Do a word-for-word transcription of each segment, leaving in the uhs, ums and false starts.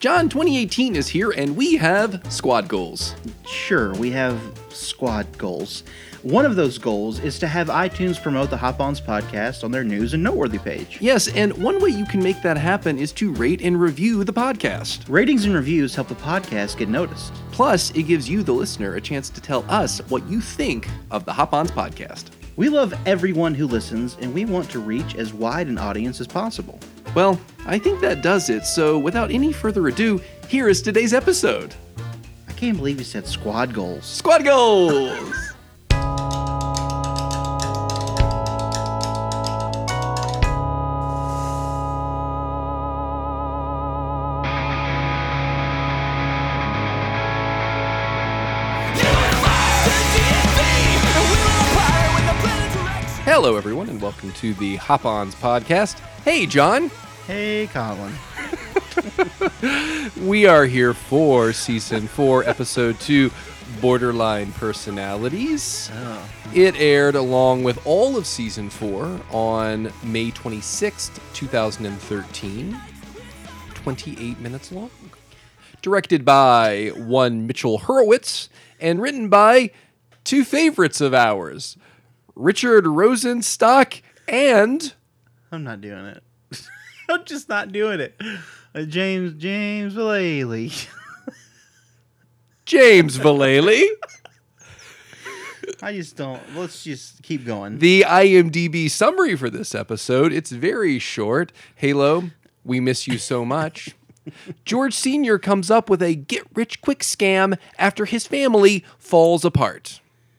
John, twenty eighteen is here, and we have squad goals. Sure, we have squad goals. One of those goals is to have iTunes promote the Hop-Ons podcast on their news and noteworthy page. Yes, and one way you can make that happen is to rate and review the podcast. Ratings and reviews help the podcast get noticed. Plus, it gives you, the listener, a chance to tell us what you think of the Hop-Ons podcast. We love everyone who listens, and we want to reach as wide an audience as possible. Well, I think that does it, so without any further ado, here is today's episode. I can't believe you said squad goals. Squad goals! Hello, everyone, and welcome to the Hop-Ons podcast. Hey, John. Hey, Colin. We are here for Season four, Episode two, Borderline Personalities. Oh. It aired along with all of Season four on May twenty-sixth, twenty thirteen. twenty-eight minutes long. Directed by one Mitchell Hurwitz and written by two favorites of ours, Richard Rosenstock and... I'm not doing it. I'm just not doing it. Uh, James James Vallely. James Vallely. I just don't. Let's just keep going. The I M D B summary for this episode, it's very short. Halo, we miss you so much. George Senior comes up with a get-rich-quick scam after his family falls apart.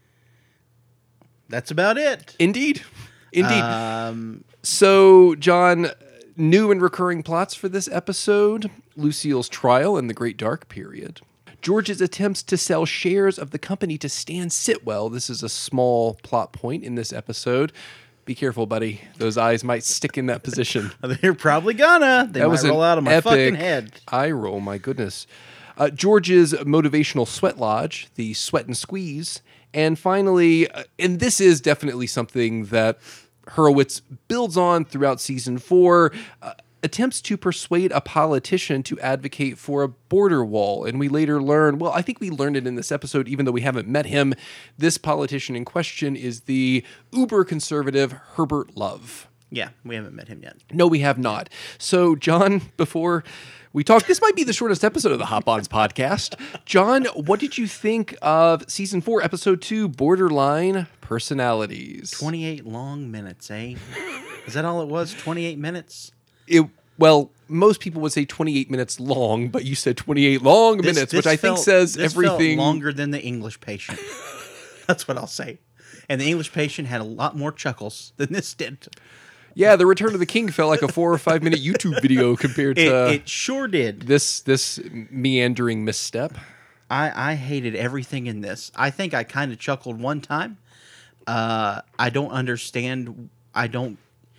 That's about it. Indeed. Indeed. Um, so, John, new and recurring plots for this episode. Lucille's trial in the Great Dark Period. George's attempts to sell shares of the company to Stan Sitwell. This is a small plot point in this episode. Be careful, buddy. Those eyes might stick in that position. They're probably gonna. They that might was roll out of my epic fucking head. Eye roll, my goodness. Uh, George's motivational sweat lodge, the sweat and squeeze. And finally, uh, and this is definitely something that Hurwitz builds on throughout season four, uh, attempts to persuade a politician to advocate for a border wall. And we later learn, well, I think we learned it in this episode, even though we haven't met him. This politician in question is the uber conservative Herbert Love. Yeah, we haven't met him yet. No, we have not. So, John, before we talk, this might be the shortest episode of the Hop-Ons podcast. John, what did you think of season four, episode two, Borderline Personalities? twenty-eight long minutes, eh? Is that all it was? twenty-eight minutes? It well, most people would say twenty-eight minutes long, but you said twenty-eight long This- minutes, this which I felt- think says this everything. Felt longer than the English Patient. That's what I'll say. And the English Patient had a lot more chuckles than this did. Yeah, the Return of the King felt like a four or five minute YouTube video compared It, to it sure did. this this meandering misstep. I, I hated everything in this. I think I kind of chuckled one time. Uh, I don't understand. I don't.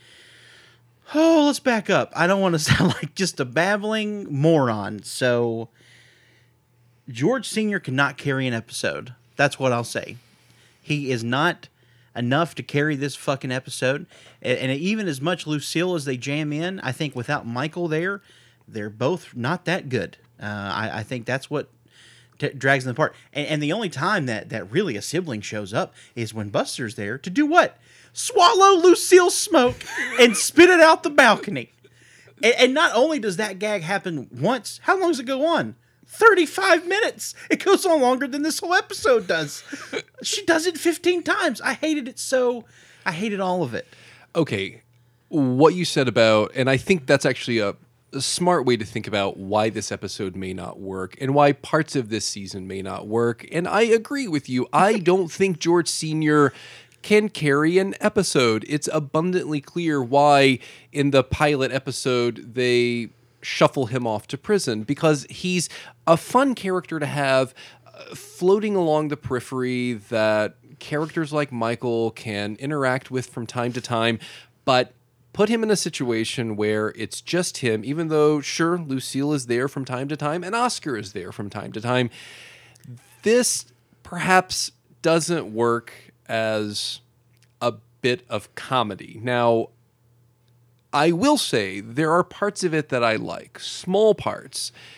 Oh, let's back up. I don't want to sound like just a babbling moron. So, George Senior cannot carry an episode. That's what I'll say. He is not enough to carry this fucking episode. And, and even as much Lucille as they jam in, I think without Michael there, they're both not that good. Uh, I, I think that's what t- drags them apart. And, and the only time that, that really a sibling shows up is when Buster's there to do what? Swallow Lucille's smoke and spit it out the balcony. And, and not only does that gag happen once, how long does it go on? thirty-five minutes. It goes on longer than this whole episode does. She does it fifteen times. I hated it so. I hated all of it. Okay, what you said about, and I think that's actually a, a smart way to think about why this episode may not work and why parts of this season may not work. And I agree with you. I don't think George Senior can carry an episode. It's abundantly clear why in the pilot episode they shuffle him off to prison, because he's a fun character to have uh, floating along the periphery that characters like Michael can interact with from time to time, but put him in a situation where it's just him, even though, sure, Lucille is there from time to time and Oscar is there from time to time. This perhaps doesn't work as a bit of comedy. Now, I will say there are parts of it that I like, small parts.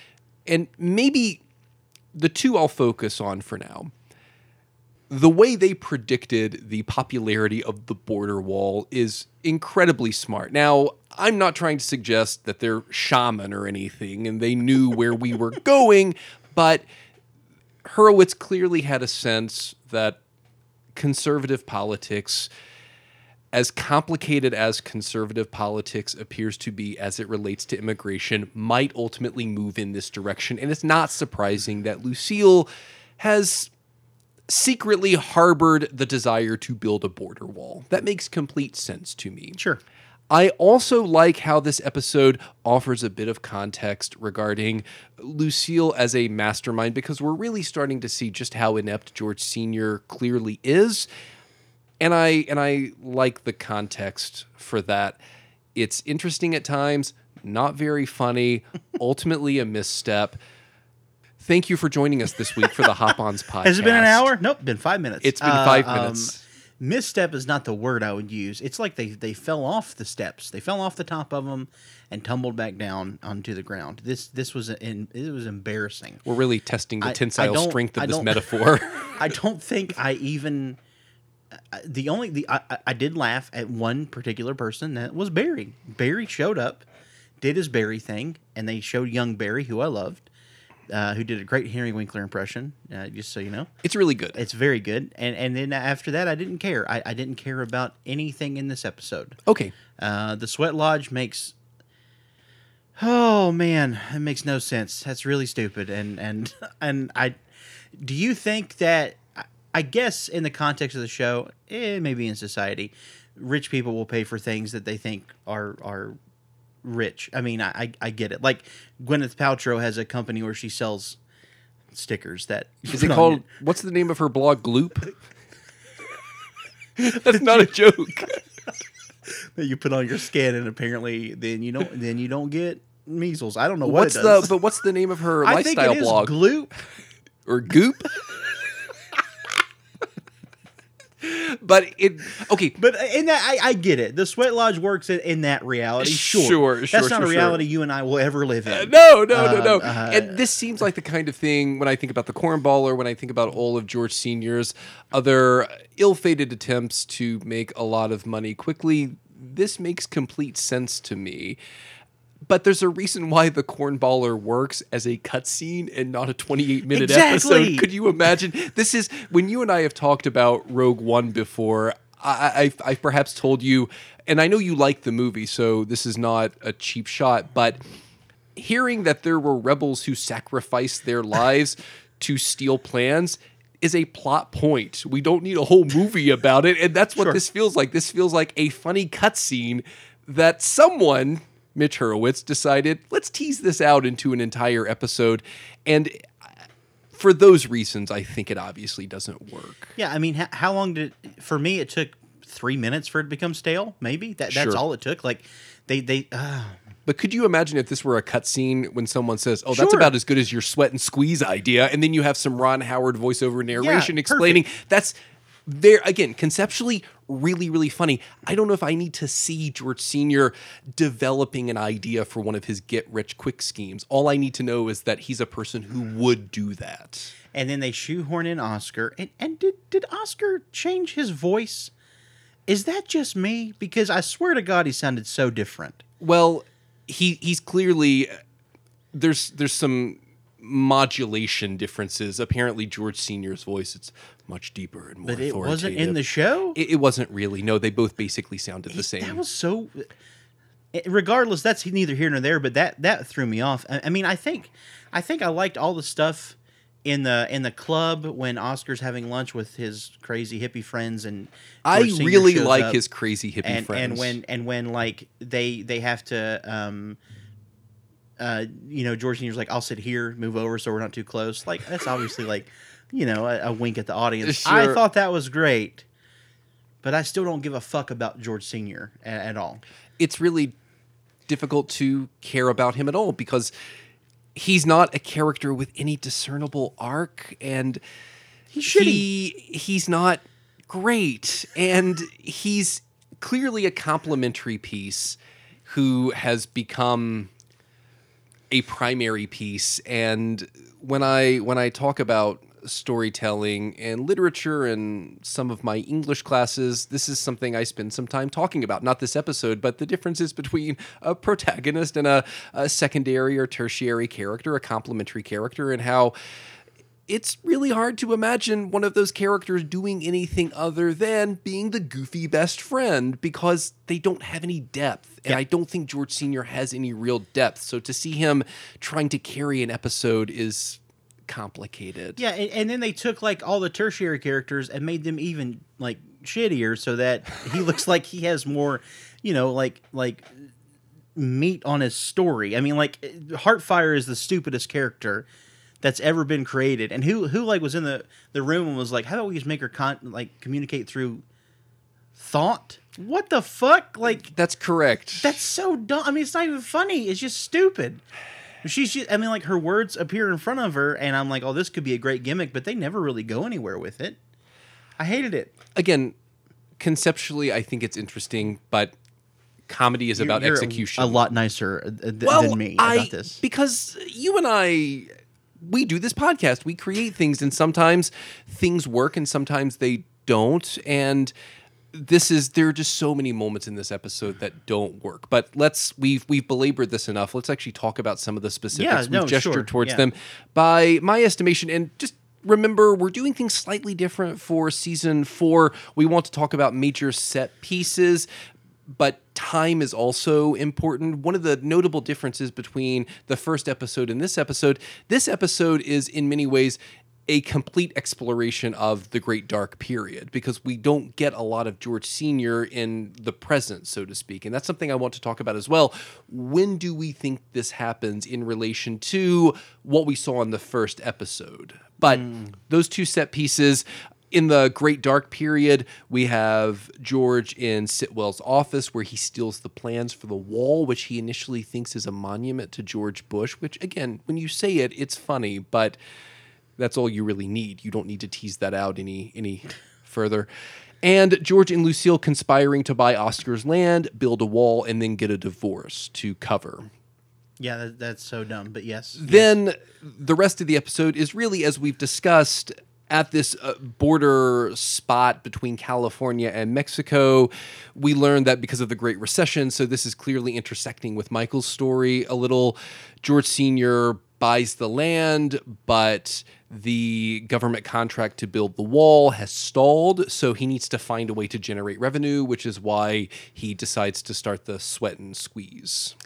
And maybe the two I'll focus on for now. The way they predicted the popularity of the border wall is incredibly smart. Now, I'm not trying to suggest that they're shaman or anything and they knew where we were going, but Hurwitz clearly had a sense that conservative politics, as complicated as conservative politics appears to be as it relates to immigration, might ultimately move in this direction. And it's not surprising that Lucille has secretly harbored the desire to build a border wall. That makes complete sense to me. Sure. I also like how this episode offers a bit of context regarding Lucille as a mastermind, because we're really starting to see just how inept George Senior clearly is. And I and I like the context for that. It's interesting at times, not very funny, ultimately a misstep. Thank you for joining us this week for the Hop-Ons podcast. Has it been an hour? Nope, been five minutes. It's been five uh, minutes. Um, misstep is not the word I would use. It's like they, they fell off the steps. They fell off the top of them and tumbled back down onto the ground. This this was in, it was embarrassing. We're really testing the I, tensile I strength of I this metaphor. I don't think I even... Uh, the only... the I, I did laugh at one particular person. That was Barry. Barry showed up, did his Barry thing, and they showed young Barry, who I loved. Uh, who did a great Henry Winkler impression, uh, just so you know. It's really good. It's very good. And and then after that, I didn't care. I, I didn't care about anything in this episode. Okay. Uh, the Sweat Lodge makes... Oh, man. It makes no sense. That's really stupid. And, and, and I... Do you think that... I guess in the context of the show, eh, maybe in society, rich people will pay for things that they think are... are rich. I mean, I, I get it. Like Gwyneth Paltrow has a company where she sells stickers. That is it called? What's the name of her blog? Gloop. That's not a joke. That you put on your skin, and apparently, then you don't. Then you don't get measles. I don't know what what's it does. the. But what's the name of her I lifestyle think it is blog? Gloop or Goop. But it okay, but in that I, I get it. The Sweat Lodge works in, in that reality. Sure, sure, sure That's not sure, a reality sure. you and I will ever live in. Uh, no, no, no, no. Um, uh, and this seems like the kind of thing when I think about the Cornballer, when I think about all of George Senior's other ill-fated attempts to make a lot of money quickly. This makes complete sense to me. But there's a reason why the Cornballer works as a cutscene and not a twenty-eight minute exactly. episode. Could you imagine? This is when you and I have talked about Rogue One before. I, I, I perhaps told you, and I know you like the movie, so this is not a cheap shot, but hearing that there were rebels who sacrificed their lives to steal plans is a plot point. We don't need a whole movie about it, and that's what Sure. this feels like. This feels like a funny cutscene that someone... Mitch Hurwitz decided, let's tease this out into an entire episode. And for those reasons, I think it obviously doesn't work. Yeah, I mean, how, how long did it, for me, it took three minutes for it to become stale, maybe? That That's Sure. all it took. Like, they... they uh, But could you imagine if this were a cutscene when someone says, oh, that's Sure. about as good as your sweat and squeeze idea, and then you have some Ron Howard voiceover narration Yeah, explaining, perfect. that's... There again, conceptually, really, really funny. I don't know if I need to see George Senior developing an idea for one of his get-rich-quick schemes. All I need to know is that he's a person who would do that. And then they shoehorn in Oscar. And, and did, did Oscar change his voice? Is that just me? Because I swear to God, he sounded so different. Well, he he's clearly there's there's some modulation differences. Apparently, George Senior's voice it's much deeper and more But it authoritative. wasn't in the show? It, it wasn't really. No, they both basically sounded the same. That was so... Regardless, that's neither here nor there, but that, that threw me off. I, I mean, I think I think I liked all the stuff in the in the club when Oscar's having lunch with his crazy hippie friends, and I George Senior really shows like up, his crazy hippie and, friends. And when and when like they they have to, um, uh, you know, George Senior's like, I'll sit here, move over, so we're not too close. Like that's obviously like, you know, a, a wink at the audience. Sure. I thought that was great, but I still don't give a fuck about George Senior at, at all. It's really difficult to care about him at all because he's not a character with any discernible arc, and He's shitty. he he's not great, and he's clearly a complimentary piece who has become a primary piece. And when I when I talk about storytelling and literature and some of my English classes, this is something I spend some time talking about. Not this episode, but the differences between a protagonist and a, a secondary or tertiary character, a complementary character, and how it's really hard to imagine one of those characters doing anything other than being the goofy best friend because they don't have any depth. And Yeah. I don't think George Senior has any real depth. So to see him trying to carry an episode is complicated. Yeah, and, and then they took like all the tertiary characters and made them even like shittier so that he looks like he has more, you know, like like meat on his story. I mean, like Heartfire is the stupidest character that's ever been created, and who who like was in the, the room and was like, how about we just make her con- like communicate through thought? What the fuck? Like That's correct. that's so dumb. I mean, it's not even funny. It's just stupid. She's just, I mean, like her words appear in front of her, and I'm like, oh, this could be a great gimmick, but they never really go anywhere with it. I hated it. Again, conceptually, I think it's interesting, but comedy is about You're execution. A lot nicer uh, th- well, than me I, about this. Because you and I, we do this podcast. We create things, and sometimes things work, and sometimes they don't. And this is there are just so many moments in this episode that don't work. But let's we've we've belabored this enough. Let's actually talk about some of the specifics. Yeah, We've no, gestured sure, towards yeah. them by my estimation, and just remember, we're doing things slightly different for season four. We want to talk about major set pieces, but time is also important. One of the notable differences between the first episode and this episode, this episode is in many ways a complete exploration of the Great Dark Period, because we don't get a lot of George Senior in the present, so to speak. And that's something I want to talk about as well. When do we think this happens in relation to what we saw in the first episode? But mm. those two set pieces, in the Great Dark Period, we have George in Sitwell's office where he steals the plans for the wall, which he initially thinks is a monument to George Bush, which, again, when you say it, it's funny, but that's all you really need. You don't need to tease that out any any further. And George and Lucille conspiring to buy Oscar's land, build a wall, and then get a divorce to cover. Yeah, that, that's so dumb, but yes. Then yes. The rest of the episode is really, as we've discussed, at this uh, border spot between California and Mexico. We learned that because of the Great Recession, so this is clearly intersecting with Michael's story a little. George Senior buys the land, but the government contract to build the wall has stalled, so he needs to find a way to generate revenue, which is why he decides to start the Sweat and Squeeze.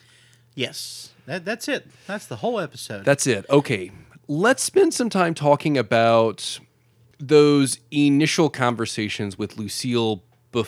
Yes, that, that's it. That's the whole episode. That's it. Okay, let's spend some time talking about those initial conversations with Lucille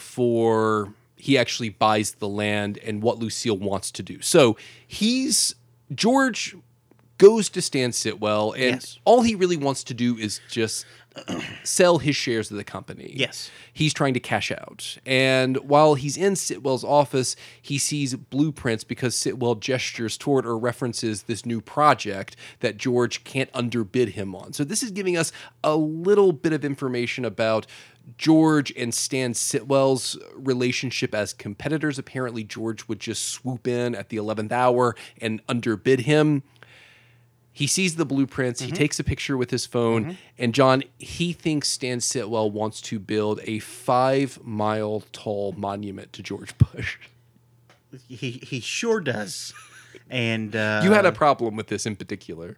before he actually buys the land and what Lucille wants to do. So he's George goes to Stan Sitwell, and yes. all he really wants to do is just sell his shares of the company. Yes. He's trying to cash out. And while he's in Sitwell's office, he sees blueprints because Sitwell gestures toward or references this new project that George can't underbid him on. So this is giving us a little bit of information about George and Stan Sitwell's relationship as competitors. Apparently, George would just swoop in at the eleventh hour and underbid him. He sees the blueprints, mm-hmm. he takes a picture with his phone, mm-hmm. and John, he thinks Stan Sitwell wants to build a five-mile tall monument to George Bush. He he sure does. And uh, you had a problem with this in particular.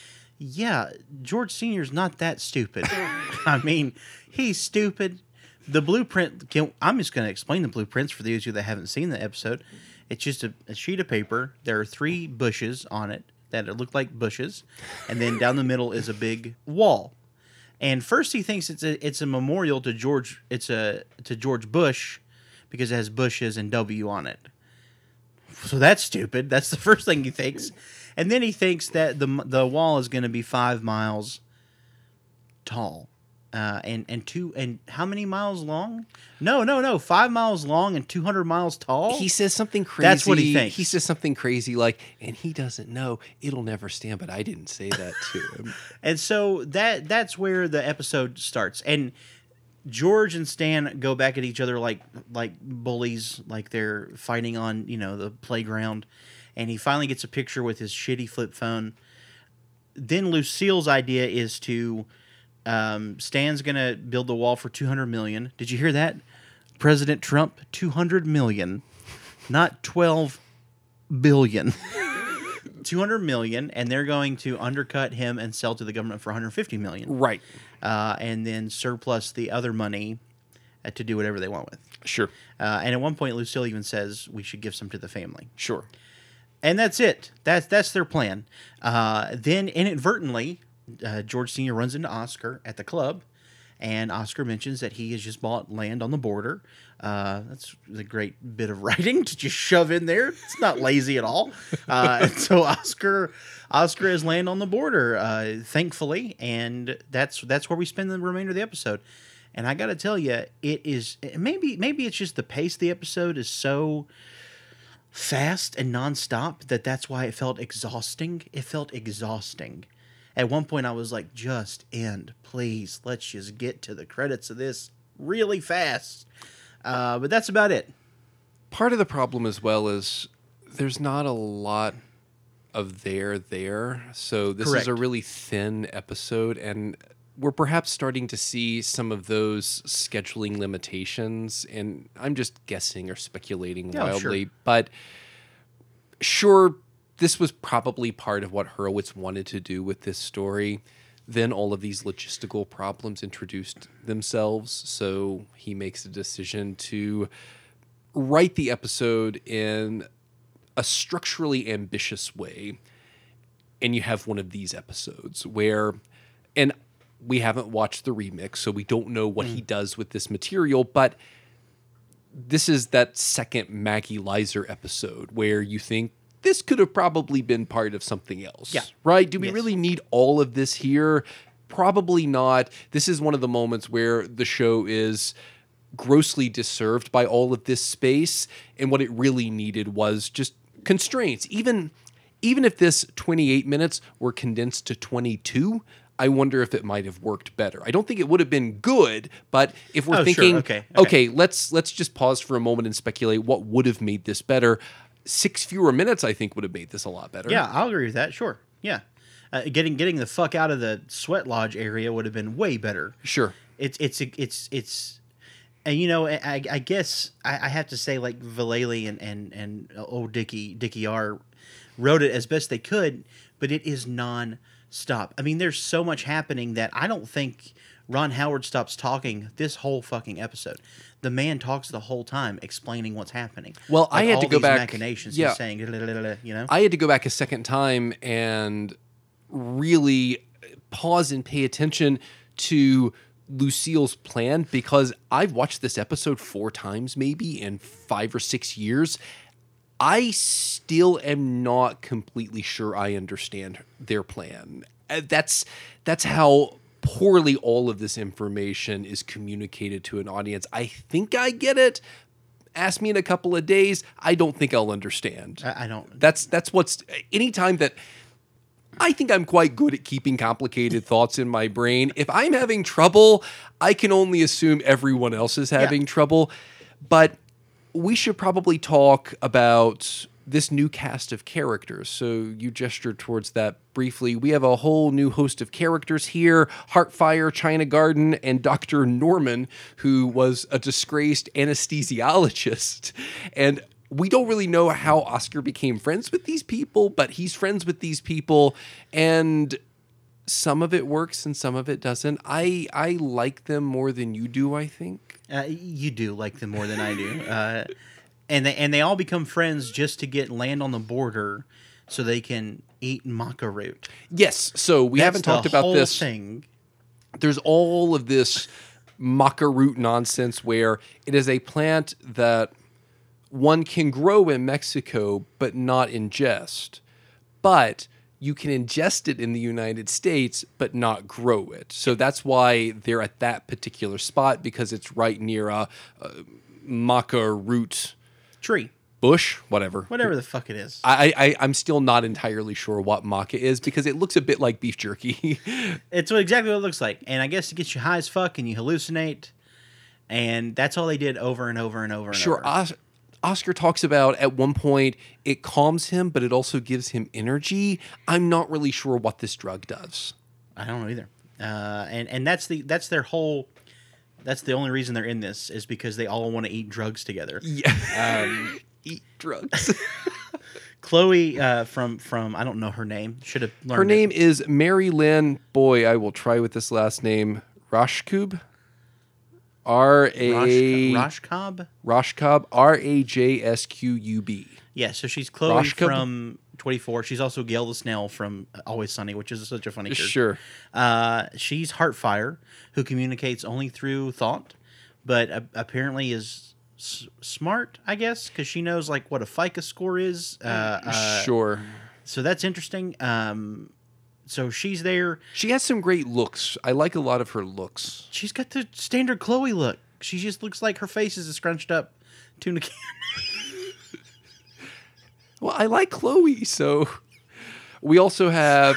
Yeah, George Senior's not that stupid. I mean, he's stupid. The blueprint, can, I'm just going to explain the blueprints for those of you that haven't seen the episode. It's just a, a sheet of paper. There are three bushes on it that look like bushes, and then down the middle is a big wall. And first he thinks it's a it's a memorial to George it's a to George Bush because it has bushes and W on it. So that's stupid. That's the first thing he thinks. And then he thinks that the the wall is going to be five miles tall. Uh, and and two and how many miles long? No, no, no, five miles long and two hundred miles tall. He says something crazy. That's what he thinks. He says something crazy like, and he doesn't know it'll never stand. But I didn't say that to him. And so that that's where the episode starts. And George and Stan go back at each other like like bullies, like they're fighting on you know the playground. and he finally gets a picture with his shitty flip phone. Then Lucille's idea is to um, Stan's gonna build the wall for two hundred million dollars. Did you hear that? President Trump, two hundred million dollars, not twelve billion dollars. two hundred million dollars, and they're going to undercut him and sell to the government for one hundred fifty million dollars. Right. Uh, and then surplus the other money uh, to do whatever they want with. Sure. Uh, and at one point, Lucille even says we should give some to the family. Sure. And that's it. That's that's their plan. Uh, then inadvertently, uh, George Senior runs into Oscar at the club, and Oscar mentions that he has just bought land on the border. Uh, that's a great bit of writing to just shove in there. It's not lazy at all. Uh, and so Oscar, Oscar has land on the border, uh, thankfully, and that's that's where we spend the remainder of the episode. And I got to tell you, it is maybe maybe it's just the pace of the episode is so fast and nonstop that that's why it felt exhausting. It felt exhausting. At one point, I was like, just end, please. Let's just get to the credits of this really fast. Uh, but that's about it. Part of the problem as well is there's not a lot of there there. So this Correct. is a really thin episode, and we're perhaps starting to see some of those scheduling limitations. And I'm just guessing or speculating Yeah, wildly. sure. But sure, this was probably part of what Hurwitz wanted to do with this story. Then all of these logistical problems introduced themselves, so he makes a decision to write the episode in a structurally ambitious way. And you have one of these episodes where, and we haven't watched the remix, so we don't know what mm. he does with this material, but this is that second Maggie Lizer episode where you think, this could have probably been part of something else. Yeah. Right? Do we Yes. really need all of this here? Probably not. This is one of the moments where the show is grossly disserved by all of this space. And what it really needed was just constraints. Even, even if this twenty-eight minutes were condensed to twenty-two, I wonder if it might have worked better. I don't think it would have been good, but if we're Oh, sure. thinking, Okay. Okay. okay, let's let's just pause for a moment and speculate what would have made this better. Six fewer minutes, I think, would have made this a lot better. Yeah, I'll agree with that. Sure. Yeah. Uh, getting getting the fuck out of the sweat lodge area would have been way better. Sure. It's it's it's it's, and you know, I, I guess I, I have to say, like, Vallely and and and old Dickie Dickie R wrote it as best they could, but it is non-stop. I mean, there's so much happening that I don't think Ron Howard stops talking this whole fucking episode. The man talks the whole time explaining what's happening. Well, Like, I had all to go these back. Machinations. Yeah. He's saying, you know. I had to go back a second time and really pause and pay attention to Lucille's plan, because I've watched this episode four times maybe in five or six years. I still am not completely sure I understand their plan. Uh, That's that's how poorly all of this information is communicated to an audience. I think I get it. Ask me in a couple of days. I don't think I'll understand. I, I don't. That's that's what's anytime that I think I'm quite good at keeping complicated thoughts in my brain. If I'm having trouble, I can only assume everyone else is having Yeah. trouble. But we should probably talk about this new cast of characters. So you gestured towards that briefly. We have a whole new host of characters here. Heartfire, China Garden, and Doctor Norman, who was a disgraced anesthesiologist. And we don't really know how Oscar became friends with these people, but he's friends with these people. And some of it works and some of it doesn't. I, I like them more than you do, I think. Uh, you do like them more than I do. Uh, and they and they all become friends just to get land on the border so they can eat maca root. Yes, so we That's haven't talked the about whole this. thing. There's all of this maca root nonsense where it is a plant that one can grow in Mexico but not ingest. But you can ingest it in the United States but not grow it. So that's why they're at that particular spot, because it's right near a, a maca root Tree. bush, whatever. Whatever the fuck it is. I, I, I'm still not entirely sure what maca is, because it looks a bit like beef jerky. It's what, exactly what it looks like. And I guess it gets you high as fuck and you hallucinate. And that's all they did over and over and over and Sure, over. Os- Oscar talks about at one point it calms him, but it also gives him energy. I'm not really sure what this drug does. I don't know either. Uh, and and that's the that's their whole. That's the only reason they're in this is because they all want to eat drugs together. Yeah, um, eat drugs. Chloe uh, from from I don't know her name. Should have learned. Her name it. is Mary Lynn. Boy, I will try with this last name. Rashkub. R A Rashkub. Rashkub. R A J S Q U B. Yeah, so she's Chloe Rashkub? from twenty-four. She's also Gail the Snail from Always Sunny, which is such a funny character. Sure. Uh, she's Heartfire, who communicates only through thought, but uh, apparently is s- smart, I guess, because she knows like what a FICA score is. Uh, uh, Sure. So that's interesting. Um, so she's there. She has some great looks. I like a lot of her looks. She's got the standard Chloe look. She just looks like her face is a scrunched up tuna can. Well, I like Chloe, so we also have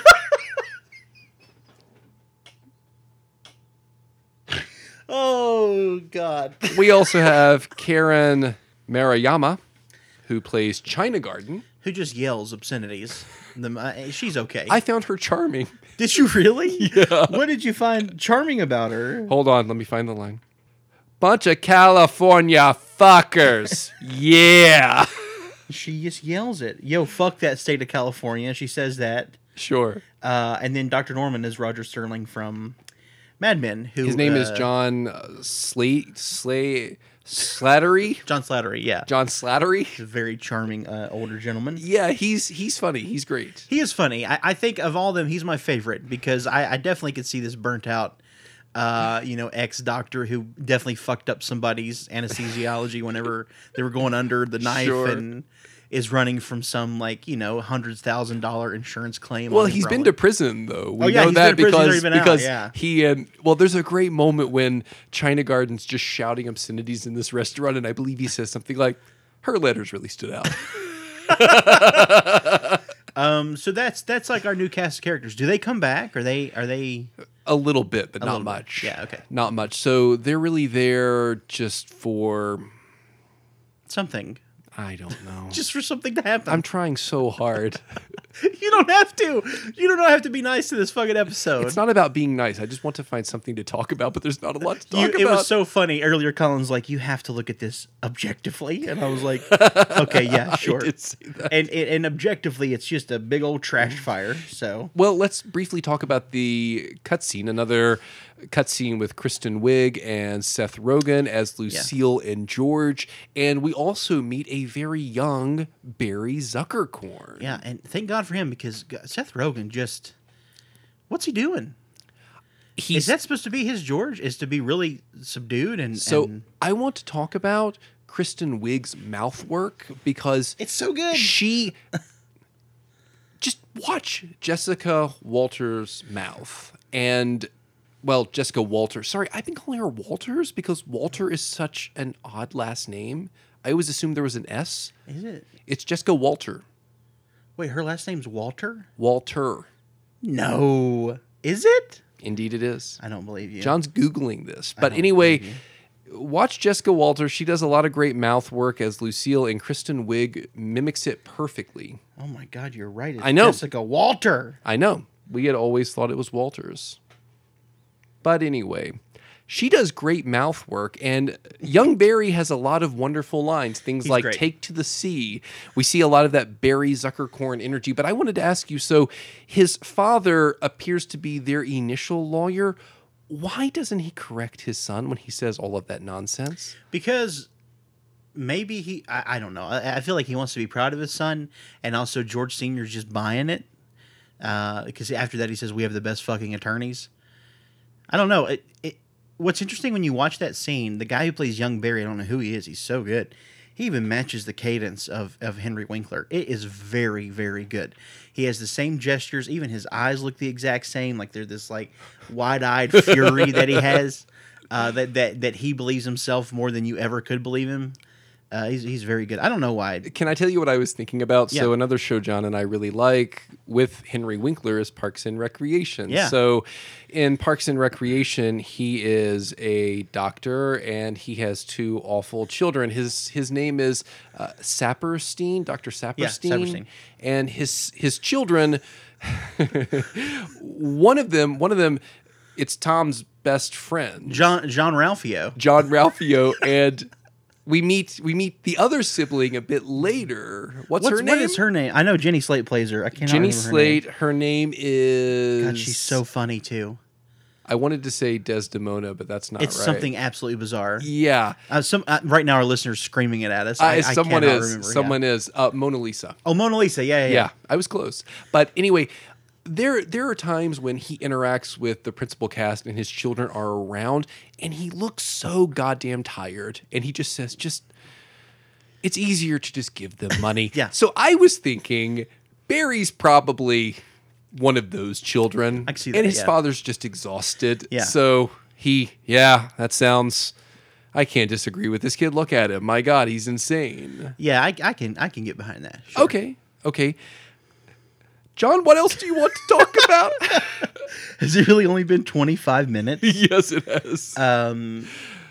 Oh God. we also have Karen Maruyama, who plays China Garden. Who just yells obscenities. The, uh, she's okay. I found her charming. Did you really? Yeah. What did you find charming about her? Hold on, let me find the line. Bunch of California fuckers. Yeah. She just yells it. Yo, fuck that state of California. She says that. Sure. Uh, and then Doctor Norman is Roger Sterling from Mad Men. Who His name uh, is John uh, Slate Slay Slattery. John Slattery. Yeah, John Slattery. He's a very charming uh, older gentleman. Yeah, he's he's funny. He's great. He is funny. I, I think of all of them, he's my favorite because I, I definitely could see this burnt out. Uh, you know, ex doctor who definitely fucked up somebody's anesthesiology whenever they were going under the knife Sure. and is running from some like you know hundred thousand dollar insurance claim. Well, on he's been umbrella. to prison though. We Oh, yeah, know he's that been to prison, because he's been out, because yeah. he and well, there's a great moment when China Garden's just shouting obscenities in this restaurant, and I believe he says something like, "Her letters really stood out." Um, so that's that's like our new cast of characters. Do they come back? Are they are they? A little bit, but A not little bit. much. Yeah, okay. Not much. So they're really there just for Something. I don't know. Just for something to happen. I'm trying so hard. You don't have to. You don't have to be nice to this fucking episode. It's not about being nice. I just want to find something to talk about, but there's not a lot to talk You, about. it was so funny earlier. Colin's like, "You have to look at this objectively," and I was like, "Okay, yeah, sure." I did say that. And, and and objectively, it's just a big old trash fire. So Well, let's briefly talk about the cutscene. Another cutscene with Kristen Wiig and Seth Rogen as Lucille and George, and we also meet a very young Barry Zuckerkorn. yeah, and thank God for him because God, Seth Rogen just, what's he doing? He's Is that supposed to be his George? Is to be really subdued and so. and I want to talk about Kristen Wiig's mouth work because it's so good. she just watch Jessica Walters' mouth and well, Jessica Walters. Sorry, I've been calling her Walters because Walter is such an odd last name. I always assumed there was an S. Is it? It's Jessica Walter. Wait, her last name's Walter? Walter. No. Is it? Indeed it is. I don't believe you. John's Googling this. But don't anyway, believe watch Jessica Walter. She does a lot of great mouth work as Lucille, and Kristen Wiig mimics it perfectly. Oh my God, you're right. It's I know. Jessica Walter. I know. We had always thought it was Walters. But anyway, she does great mouth work, and young Barry has a lot of wonderful lines. Things He's like great. "Take to the sea." We see a lot of that Barry Zuckerkorn energy. But I wanted to ask you, so his father appears to be their initial lawyer. Why doesn't he correct his son when he says all of that nonsense? Because maybe he, I, I don't know. I, I feel like he wants to be proud of his son, and also George Senior's just buying it. Uh, because after that, he says, "We have the best fucking attorneys." I don't know. It, it, what's interesting when you watch that scene, the guy who plays young Barry, I don't know who he is. He's so good. He even matches the cadence of, of Henry Winkler. It is very, very good. He has the same gestures. Even his eyes look the exact same. Like they're this like wide-eyed fury that he has. Uh, that that that he believes himself more than you ever could believe him. Uh, he's he's very good. I don't know why. Can I tell you what I was thinking about? Yeah. So another show John and I really like with Henry Winkler is Parks and Recreation. Yeah. So in Parks and Recreation, he is a doctor and he has two awful children. His his name is uh, Saperstein, Doctor Saperstein. Yeah, Saperstein. And his his children, one of them, one of them, it's Tom's best friend, John John Ralphio. John Ralphio, and we meet we meet the other sibling a bit later. What's, What's her name? What is her name? I know Jenny Slate plays her. I can't Jenny remember Slate. her name. Her name is. God, she's so funny too. I wanted to say Desdemona, but that's not It's right. something absolutely bizarre. Yeah. Uh, some uh, right now, our listeners screaming it at us. I, Uh, I someone cannot is. remember, yeah. Someone is. Uh, Mona Lisa. Oh, Mona Lisa. Yeah, yeah, yeah. Yeah, I was close. But anyway, there there are times when he interacts with the principal cast and his children are around, and he looks so goddamn tired, and he just says, "Just, it's easier to just give them money." Yeah. So I was thinking Barry's probably one of those children, I can see that, and his yeah. father's just exhausted. Yeah. So he, yeah, that sounds. I can't disagree with this kid. Look at him. My God, he's insane. Yeah, I, I can I can get behind that. Sure. Okay. Okay. John, what else do you want to talk about? Has it really only been twenty-five minutes? Yes, it has. Um,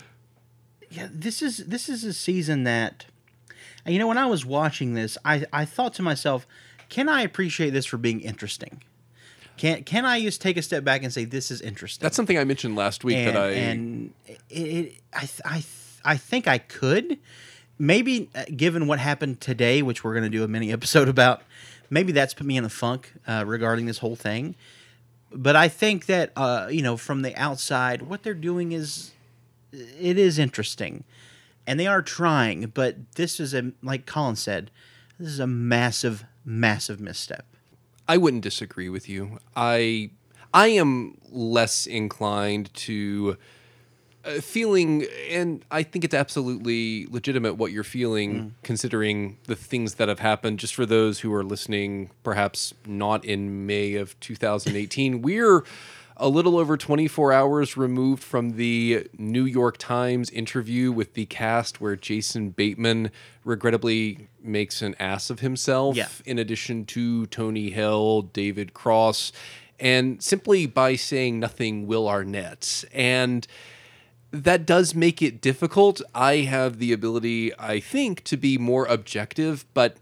yeah, this is this is a season that, and you know, when I was watching this, I, I thought to myself, can I appreciate this for being interesting? Can can I just take a step back and say this is interesting? That's something I mentioned last week and, that I. and it, it, I th- I th- I think I could, maybe uh, given what happened today, which we're going to do a mini episode about. Maybe that's put me in a funk uh, regarding this whole thing. But I think that, uh, you know, from the outside, what they're doing is, it is interesting. And they are trying, but this is, a like Colin said, this is a massive, massive misstep. I wouldn't disagree with you. I I am less inclined to uh, feeling, and I think it's absolutely legitimate what you're feeling, Mm. considering the things that have happened. Just for those who are listening, perhaps not in May of two thousand eighteen, we're a little over twenty-four hours removed from the New York Times interview with the cast where Jason Bateman regrettably makes an ass of himself, Yeah. in addition to Tony Hill, David Cross, and simply by saying nothing, Will Arnett. And that does make it difficult. I have the ability, I think, to be more objective, but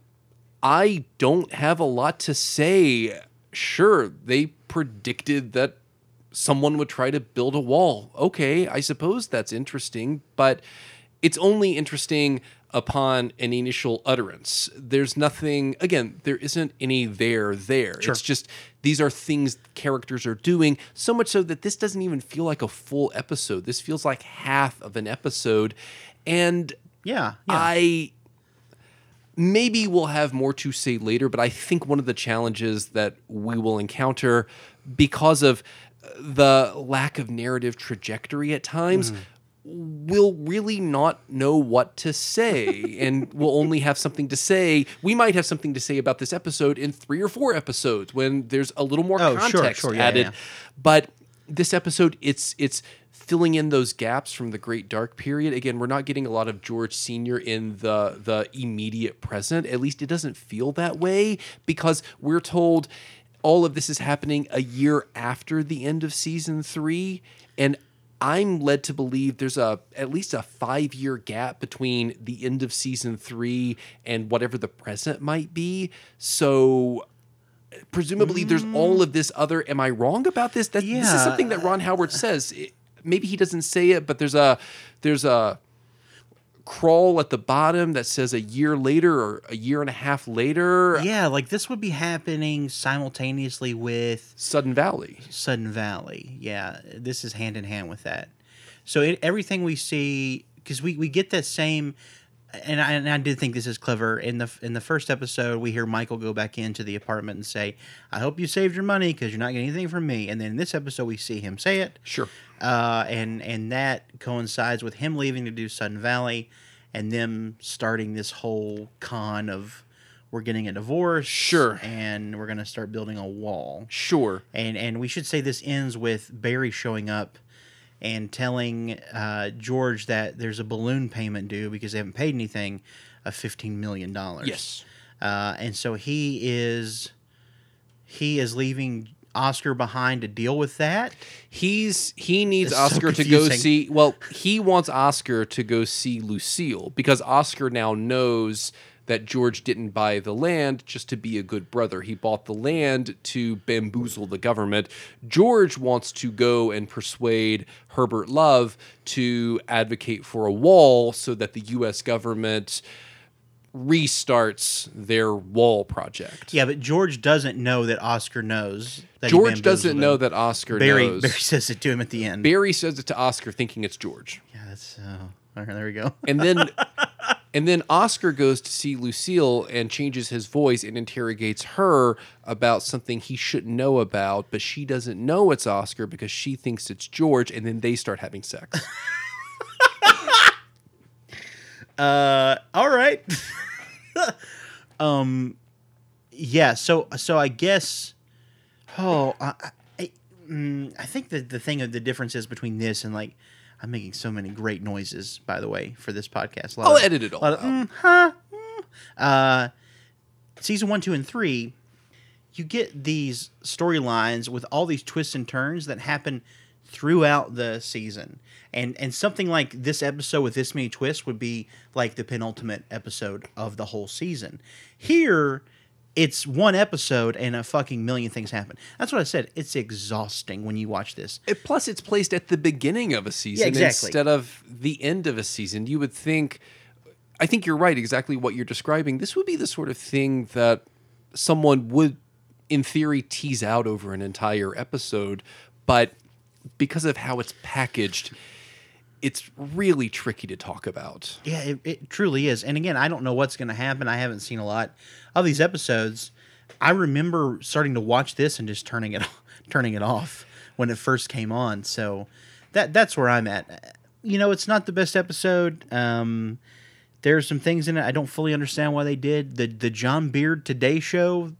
I don't have a lot to say. Sure, they predicted that someone would try to build a wall. Okay, I suppose that's interesting, but it's only interesting upon an initial utterance. There's nothing, again, there isn't any there there. Sure. It's just these are things characters are doing, so much so that this doesn't even feel like a full episode. This feels like half of an episode. And Yeah, yeah. I maybe we'll have more to say later, but I think one of the challenges that we will encounter because of the lack of narrative trajectory at times, we'll really not know what to say, and we'll only have something to say. We might have something to say about this episode in three or four episodes when there's a little more Oh, sure, context sure, yeah, added. yeah. But this episode, it's it's filling in those gaps from the Great Dark period. Again, we're not getting a lot of George Senior in the the immediate present. At least it doesn't feel that way, because we're told all of this is happening a year after the end of season three, and I'm led to believe there's a at least a five-year gap between the end of season three and whatever the present might be. So presumably there's all of this other, am I wrong about this? That, This is Yeah. something that Ron Howard says. It- maybe he doesn't say it, but there's a there's a crawl at the bottom that says a year later or a year and a half later. Yeah, like this would be happening simultaneously with Sudden Valley. Sudden Valley. Yeah, this is hand in hand with that. So it, everything we see, because we, we get that same, and I, and I did think this is clever. In the in the first episode, we hear Michael go back into the apartment and say, "I hope you saved your money because you're not getting anything from me." And then in this episode, we see him say it. Sure. Uh, and and that coincides with him leaving to do Sudden Valley, and them starting this whole con of we're getting a divorce, Sure. and we're gonna start building a wall. Sure. And and we should say this ends with Barry showing up and telling uh, George that there's a balloon payment due because they haven't paid anything of fifteen million dollars. Yes. Uh, and so he is he is leaving Oscar behind to deal with that. He's he needs It's so Oscar to go confusing. see. Well, he wants Oscar to go see Lucille because Oscar now knows that George didn't buy the land just to be a good brother. He bought the land to bamboozle the government. George wants to go and persuade Herbert Love to advocate for a wall so that the U S government restarts their wall project. Yeah, but George doesn't know that Oscar knows. That he George bamboozled doesn't him. know that Oscar Barry, knows. Barry says it to him at the end. Barry says it to Oscar thinking it's George. Yeah, that's uh, all right, there we go. And then and then Oscar goes to see Lucille and changes his voice and interrogates her about something he shouldn't know about, but she doesn't know it's Oscar because she thinks it's George, and then they start having sex. Uh, all right. um, yeah. So, so I guess. Oh, I, I, mm, I think that the thing of the difference is between this and like, I'm making so many great noises, by the way, for this podcast. A lot I'll of- edit it all a lot of, out. mm, huh, mm. Uh, season one, two, and three, you get these storylines with all these twists and turns that happen throughout the season. And and something like this episode with this many twists would be like the penultimate episode of the whole season. Here, it's one episode and a fucking million things happen. That's what I said. It's exhausting when you watch this. It, plus, it's placed at the beginning of a season Yeah, exactly. instead of the end of a season. You would think, I think you're right, exactly what you're describing. This would be the sort of thing that someone would, in theory, tease out over an entire episode, but because of how it's packaged, it's really tricky to talk about. Yeah, it, it truly is. And again, I don't know what's going to happen. I haven't seen a lot of these episodes. I remember starting to watch this and just turning it turning it off when it first came on. So that that's where I'm at. You know, it's not the best episode. Um, there's some things in it I don't fully understand why they did. The the John Beard Today Show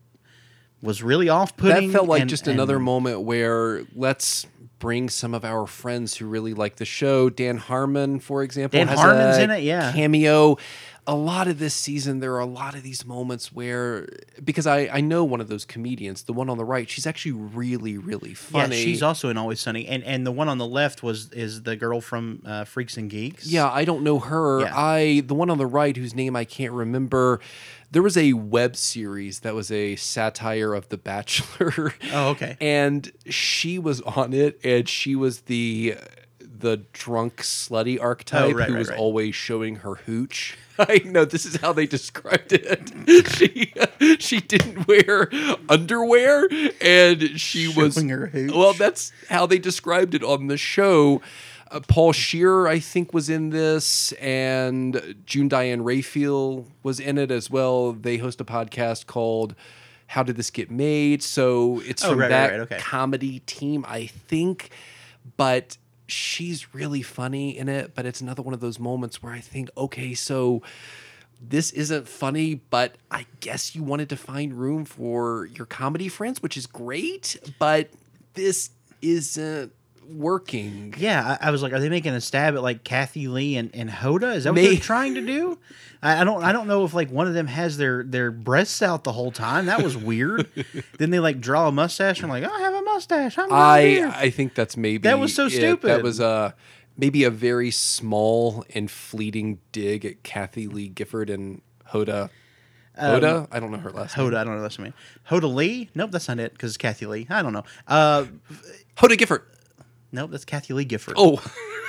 was really off-putting. That felt like and- just another and- moment where let's bring some of our friends who really like the show. Dan Harmon, for example, Dan has Harmon's a in it, yeah. cameo. A lot of this season, there are a lot of these moments where, because I, I know one of those comedians, the one on the right, she's actually really, really funny. Yeah, she's also in Always Sunny, and and the one on the left was is the girl from uh, Freaks and Geeks. Yeah, I don't know her. Yeah. I the one on the right whose name I can't remember. There was a web series that was a satire of The Bachelor. Oh, okay. And she was on it, and she was the the drunk slutty archetype Oh, right, who right, was right. always showing her hooch. I know this is how they described it. she she didn't wear underwear, and she was Showing her hooch. well. That's how they described it on the show. Uh, Paul Scheer, I think, was in this, and June Diane Raphael was in it as well. They host a podcast called How Did This Get Made? So it's Oh, from right, right, that right, okay. comedy team, I think. But she's really funny in it, but it's another one of those moments where I think, okay, so this isn't funny, but I guess you wanted to find room for your comedy friends, which is great, but this isn't working. Yeah, I, I was like, are they making a stab at like Kathy Lee and, and Hoda? Is that what May- they're trying to do? I, I don't I don't know if like one of them has their their breasts out the whole time. That was weird. Then they like draw a mustache and like, oh, I have a mustache. I'm right I here. I think that's maybe That was so it. stupid. That was uh maybe a very small and fleeting dig at Kathy Lee Gifford and Hoda. Hoda? I don't know her last name. Hoda, I don't know that's me. Hoda Lee? Nope, that's not it because it's Kathy Lee. I don't know. Uh, Hoda Gifford. nope, that's Kathy Lee Gifford. Oh,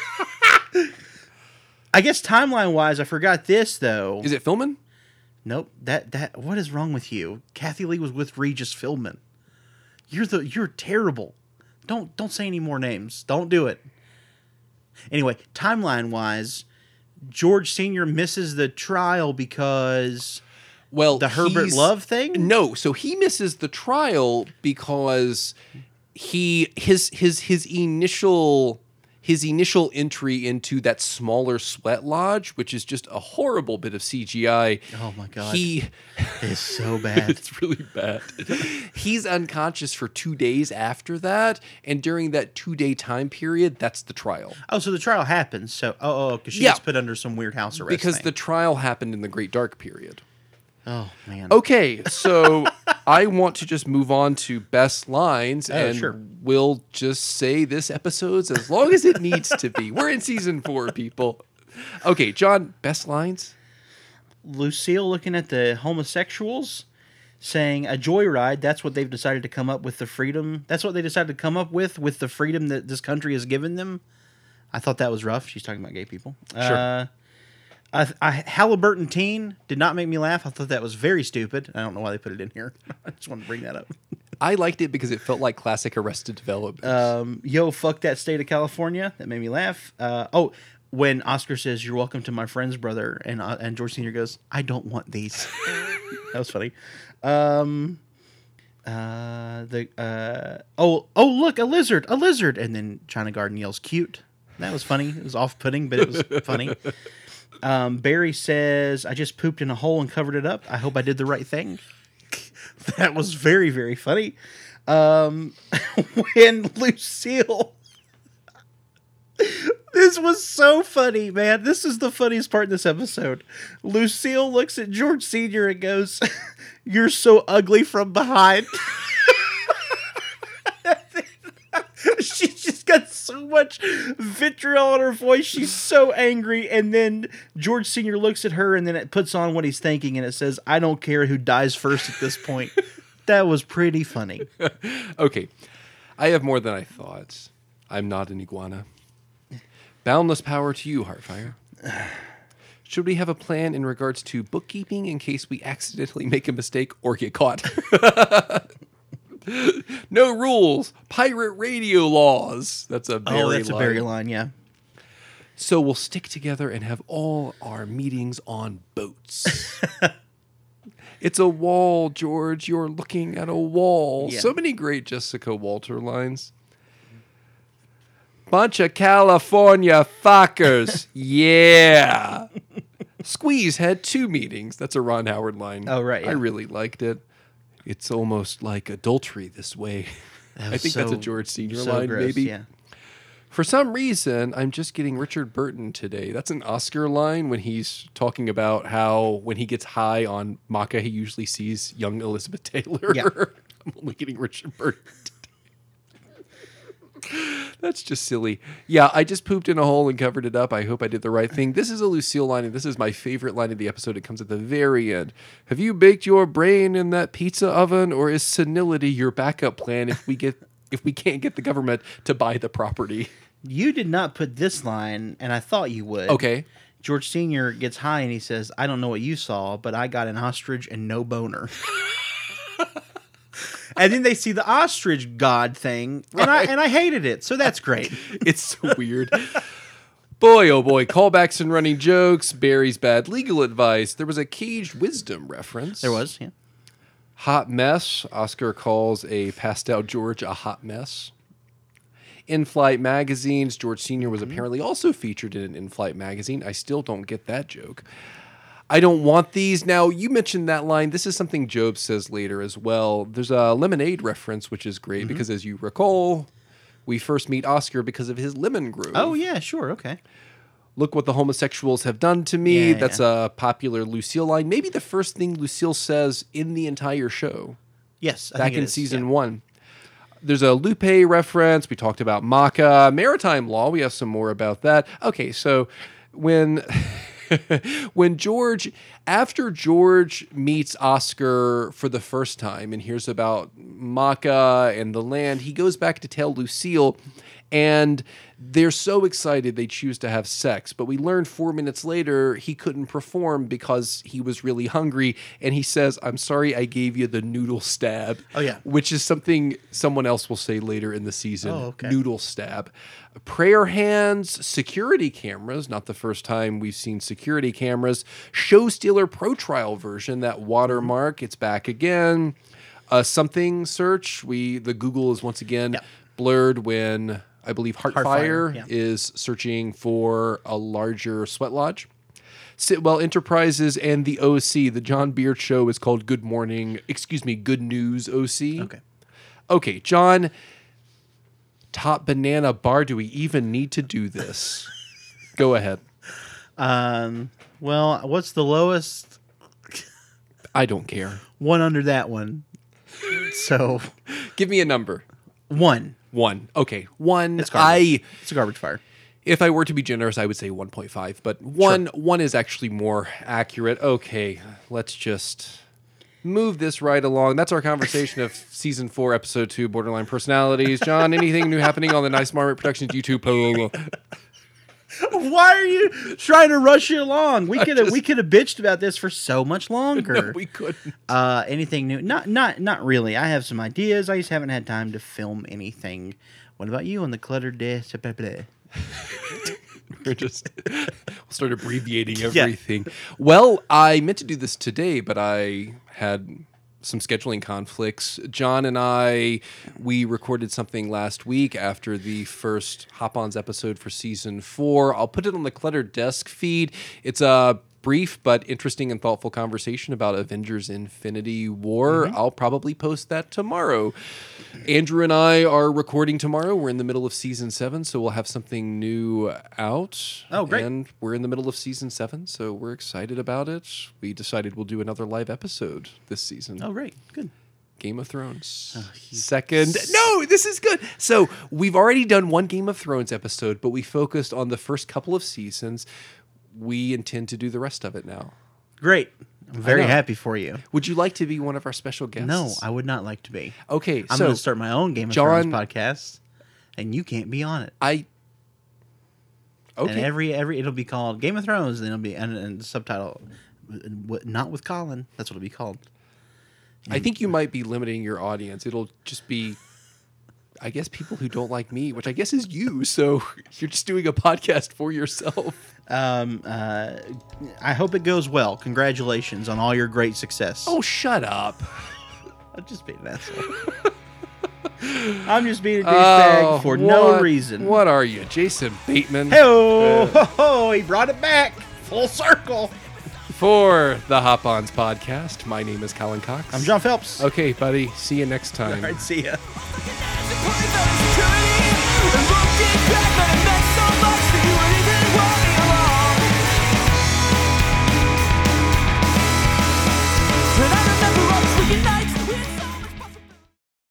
I guess timeline wise, I forgot this though. is it Philman? Nope. That that what is wrong with you? Kathy Lee was with Regis Philbin. You're the you're terrible. Don't don't say any more names. Don't do it. Anyway, timeline wise, George Senior misses the trial because Well, the Herbert he's- Love thing? No, so he misses the trial because he his his his initial his initial entry into that smaller sweat lodge, which is just a horrible bit of C G I. Oh my God. He It's so bad. It's really bad. He's unconscious for two days after that, and during that two-day time period, that's the trial. Oh, so the trial happens. So, oh, oh, because she Yeah. gets put under some weird house arrest Because thing. the trial happened in the Great Dark period. Oh, man. Okay, so I want to just move on to best lines, Oh, and sure. we'll just say this episode's as long as it needs to be. We're in season four, people. Okay, John, best lines? Lucille looking at the homosexuals, saying a joyride, that's what they've decided to come up with the freedom. That's what they decided to come up with, with the freedom that this country has given them. I thought that was rough. She's talking about gay people. Sure. Uh, I, I, Halliburton teen did not make me laugh. I thought that was very stupid. I don't know why they put it in here. I just wanted to bring that up. I liked it because it felt like classic Arrested Development. Um, yo, fuck that state of California. That made me laugh. Uh, oh, when Oscar says, "You're welcome to my friend's brother," and uh, and George Senior goes, "I don't want these." That was funny. Um, uh, the uh, oh oh look, a lizard, a lizard, and then China Garden yells, "Cute." That was funny. It was off-putting, but it was funny. Um, Barry says, "I just pooped in a hole and covered it up. I hope I did the right thing." That was very, very funny. Um, when Lucille, this was so funny, man. This is the funniest part in this episode. Lucille looks at George Senior and goes, "You're so ugly from behind." She's just got so much vitriol in her voice. She's so angry. And then George Senior looks at her, and then it puts on what he's thinking, and it says, "I don't care who dies first at this point." That was pretty funny. Okay, I have more than I thought. I'm not an iguana. Boundless power to you, Heartfire. Should we have a plan in regards to bookkeeping in case we accidentally make a mistake or get caught? No rules. Pirate radio laws. That's a Barry Oh, that's line. a Barry line, yeah. So we'll stick together and have all our meetings on boats. It's a wall, George. You're looking at a wall. Yeah. So many great Jessica Walter lines. Bunch of California fuckers. Yeah. Squeeze had two meetings. That's a Ron Howard line. Oh, right, yeah. I really liked it. It's almost like adultery this way. That I was think that's a so- George Senior so line, gross, maybe. Yeah. For some reason, I'm just getting Richard Burton today. That's an Oscar line when he's talking about how when he gets high on maca, he usually sees young Elizabeth Taylor. Yeah. I'm only getting Richard Burton today. That's just silly. Yeah, I just pooped in a hole and covered it up. I hope I did the right thing. This is a Lucille line, and this is my favorite line of the episode. It comes at the very end. Have you baked your brain in that pizza oven, or is senility your backup plan if we get if we can't get the government to buy the property? You did not put this line, and I thought you would. Okay. George Senior gets high and he says, "I don't know what you saw, but I got an ostrich and no boner." And then they see the ostrich god thing, and Right. I and I hated it. So that's great. It's so weird. Boy, oh boy, callbacks and running jokes, Barry's bad legal advice. There was a Caged Wisdom reference. There was, yeah. Hot mess. Oscar calls a passed out George a hot mess. In-flight magazines. George Senior was apparently also featured in an in-flight magazine. I still don't get that joke. I don't want these. Now, you mentioned that line. This is something Job says later as well. There's a Lemonade reference, which is great because, as you recall, we first meet Oscar because of his lemon grove. Oh yeah, sure, okay. Look what the homosexuals have done to me. Yeah, That's a popular Lucille line. Maybe the first thing Lucille says in the entire show. Yes, I Back think it in is, season yeah. one. There's a Lupe reference. We talked about Maca. Maritime law. We have some more about that. Okay, so when when George, after George meets Oscar for the first time and hears about Maca and the land, he goes back to tell Lucille, and they're so excited they choose to have sex. But we learn four minutes later he couldn't perform because he was really hungry, and he says, "I'm sorry I gave you the noodle stab." Oh, yeah. Which is something someone else will say later in the season. Oh, okay. Noodle stab. Prayer hands, security cameras. Not the first time we've seen security cameras. Show Stealer Pro Trial version, that watermark. It's back again. Uh, something search. We the Google is once again Yep. blurred when I believe Heartfire, Heartfire, yeah. is searching for a larger sweat lodge. Sitwell Enterprises and the O C, the John Beard Show, is called Good Morning, excuse me, Good News O C. Okay. Okay, John, Top Banana Bar, do we even need to do this? Go ahead. Um. Well, what's the lowest? I don't care. One under that one. So, Give me a number. one. One. Okay, one. It's garbage. I, It's a garbage fire. if I were to be generous, I would say one point five, but one one is actually more accurate. Okay, let's just move this right along. That's our conversation of season four, episode two, Borderline Personalities. John, anything new happening on the Nice Marmot Productions YouTube? Why are you trying to rush it along? We could have just- we could have bitched about this for so much longer. No, we couldn't. Uh, anything new? Not not not really. I have some ideas. I just haven't had time to film anything. What about you on the cluttered desk? We're just we'll start abbreviating everything. Well, I meant to do this today, but I had some scheduling conflicts. John and I, we recorded something last week after the first Hop-Ons episode for season four. I'll put it on the Cluttered Desk feed. It's a brief but interesting and thoughtful conversation about Avengers Infinity War. Mm-hmm. I'll probably post that tomorrow. Andrew and I are recording tomorrow. We're in the middle of season seven, so we'll have something new out. Oh, great. And we're in the middle of season seven, so we're excited about it. We decided we'll do another live episode this season. Oh, great, good. Game of Thrones. Oh, Second. No, this is good. So we've already done one Game of Thrones episode, but we focused on the first couple of seasons. We intend to do the rest of it now. Great. I'm very know. happy for you. Would you like to be one of our special guests? No, I would not like to be. Okay, I'm so going to start my own Game of John- Thrones podcast, and you can't be on it. I. Okay. And every every it'll be called Game of Thrones, and it'll be and, and the subtitle, w- not with Colin. That's what it'll be called. I think you might be limiting your audience. It'll just be, I guess, people who don't like me, which I guess is you. So you're just doing a podcast for yourself. Um, uh, I hope it goes well. Congratulations on all your great success. Oh, shut up. I'm just being an asshole. I'm just being a douchebag Oh, for no what- reason. What are you, Jason Bateman? Hey-oh! Ho, ho, he brought it back full circle. For the Hop-Ons podcast, my name is Colin Cox. I'm John Phelps. Okay, buddy. See you next time. All right, see ya. Tonight.